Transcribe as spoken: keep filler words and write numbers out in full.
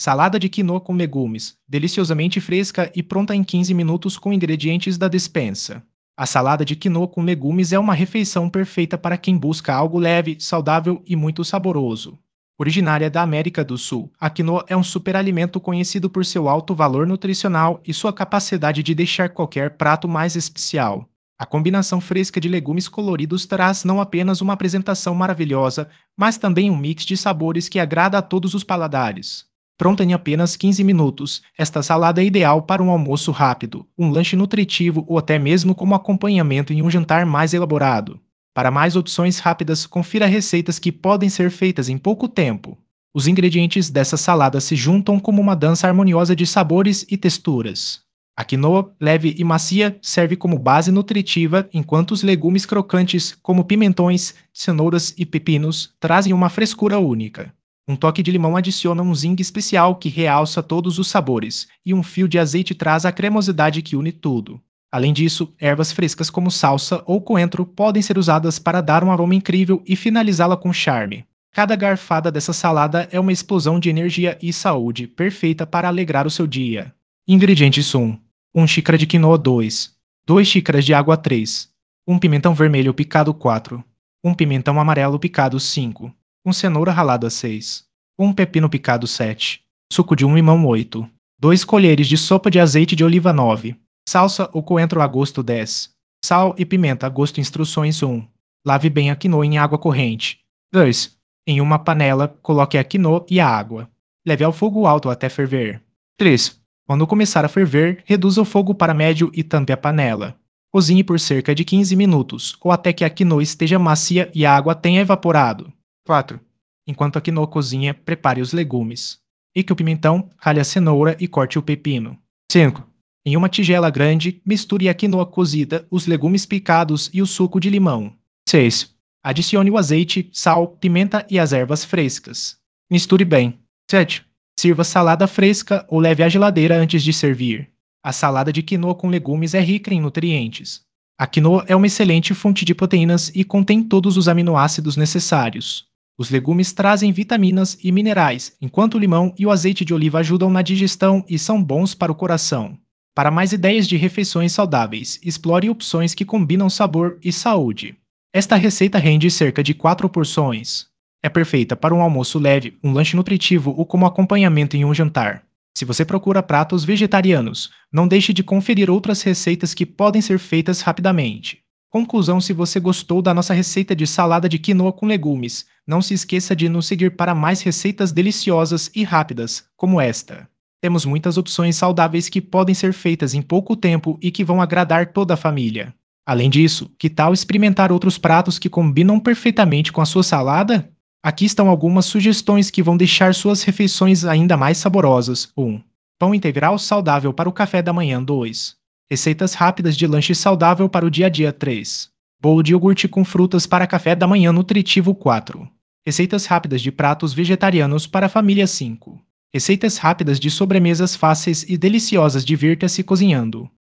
Salada de quinoa com legumes, deliciosamente fresca e pronta em quinze minutos com ingredientes da despensa. A salada de quinoa com legumes é uma refeição perfeita para quem busca algo leve, saudável e muito saboroso. Originária da América do Sul, a quinoa é um superalimento conhecido por seu alto valor nutricional e sua capacidade de deixar qualquer prato mais especial. A combinação fresca de legumes coloridos traz não apenas uma apresentação maravilhosa, mas também um mix de sabores que agrada a todos os paladares. Pronta em apenas quinze minutos, esta salada é ideal para um almoço rápido, um lanche nutritivo ou até mesmo como acompanhamento em um jantar mais elaborado. Para mais opções rápidas, confira receitas que podem ser feitas em pouco tempo. Os ingredientes dessa salada se juntam como uma dança harmoniosa de sabores e texturas. A quinoa, leve e macia, serve como base nutritiva, enquanto os legumes crocantes, como pimentões, cenouras e pepinos, trazem uma frescura única. Um toque de limão adiciona um zing especial que realça todos os sabores, e um fio de azeite traz a cremosidade que une tudo. Além disso, ervas frescas como salsa ou coentro podem ser usadas para dar um aroma incrível e finalizá-la com charme. Cada garfada dessa salada é uma explosão de energia e saúde, perfeita para alegrar o seu dia. Ingredientes um. uma xícara de quinoa dois. duas xícaras de água três. um pimentão vermelho picado quatro. um pimentão amarelo picado cinco. um cenoura ralada seis. um pepino picado sete. Suco de um limão oito. dois colheres de sopa de azeite de oliva nove. Salsa ou coentro a gosto dez. Sal e pimenta a gosto instruções um. Lave bem a quinoa em água corrente. dois. Em uma panela, coloque a quinoa e a água. Leve ao fogo alto até ferver. três. Quando começar a ferver, reduza o fogo para médio e tampe a panela. Cozinhe por cerca de quinze minutos, ou até que a quinoa esteja macia e a água tenha evaporado. quatro. Enquanto a quinoa cozinha, prepare os legumes. Pique o pimentão, ralhe a cenoura e corte o pepino. cinco. Em uma tigela grande, misture a quinoa cozida, os legumes picados e o suco de limão. seis. Adicione o azeite, sal, pimenta e as ervas frescas. Misture bem. sete. Sirva salada fresca ou leve à geladeira antes de servir. A salada de quinoa com legumes é rica em nutrientes. A quinoa é uma excelente fonte de proteínas e contém todos os aminoácidos necessários. Os legumes trazem vitaminas e minerais, enquanto o limão e o azeite de oliva ajudam na digestão e são bons para o coração. Para mais ideias de refeições saudáveis, explore opções que combinam sabor e saúde. Esta receita rende cerca de quatro porções. É perfeita para um almoço leve, um lanche nutritivo ou como acompanhamento em um jantar. Se você procura pratos vegetarianos, não deixe de conferir outras receitas que podem ser feitas rapidamente. Conclusão: se você gostou da nossa receita de salada de quinoa com legumes, não se esqueça de nos seguir para mais receitas deliciosas e rápidas, como esta. Temos muitas opções saudáveis que podem ser feitas em pouco tempo e que vão agradar toda a família. Além disso, que tal experimentar outros pratos que combinam perfeitamente com a sua salada? Aqui estão algumas sugestões que vão deixar suas refeições ainda mais saborosas. um. Pão integral saudável para o café da manhã. dois. Receitas rápidas de lanche saudável para o dia a dia. três. Bolo de iogurte com frutas para café da manhã nutritivo. quatro. Receitas rápidas de pratos vegetarianos para a família. cinco. Receitas rápidas de sobremesas fáceis e deliciosas. Divirta-se cozinhando.